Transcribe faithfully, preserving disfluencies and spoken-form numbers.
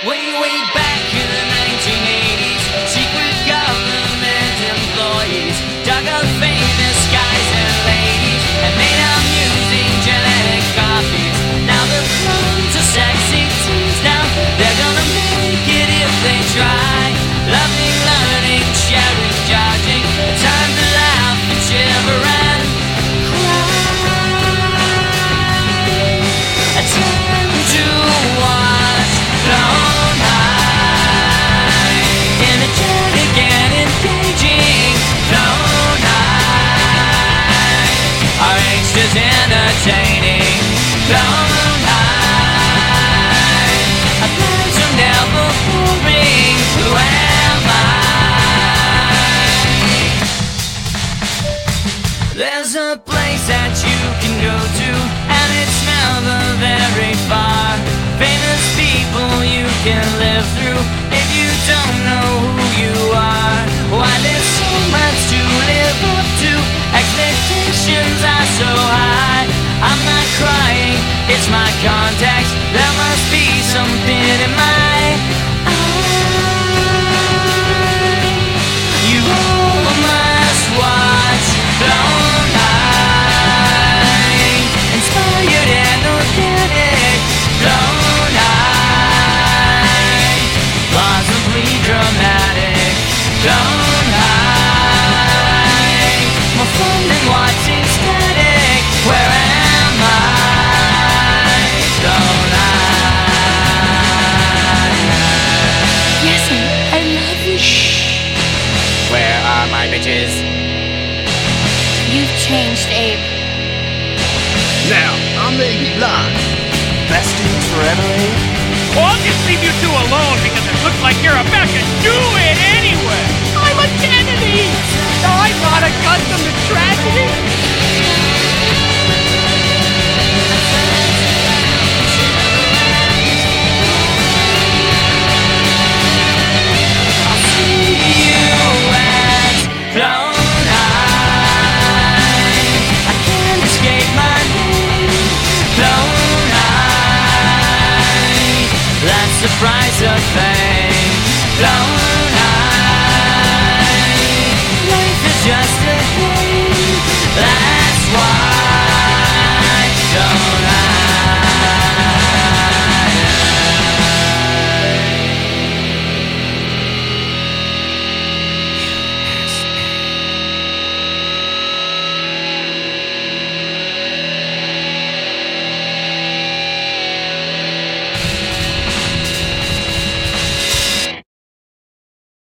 Way, way back in the nineteen eighties, secret government employees dug up famous guys and ladies and made them using genetic copies. Now the clones are sexy teens. Now they're gonna make it if they try. Loving, learning, sharing, judging. Time to laugh and shiver and cry. A time to watch Clone High. Energetic and engaging Clone High. Our angst is entertaining Clone High. Our lives are never boring. Who am I? There's a place that you can go to, and it's never very far. Famous people you can live through if you don't know who you are. Why there's so much to live up to, expectations are so high. I'm not crying, it's my context. There must be something in my eye. You all must watch Clone High. Inspired and organic Clone High. Plausibly dramatic Clone High. More fun than watching static. Where am I? Clone High. Yes, I I love you. Where are my bitches? You've changed, Abe. Now, I may be blind. Best dudes forever, eh? Well, I'll just leave you two alone because it looks like you're about to do it anyway. I'm a Kennedy. I'm not accustomed to tragedy. I'll see you at Clone High. I can't escape my name, Clone High. That's the price of fame, Clone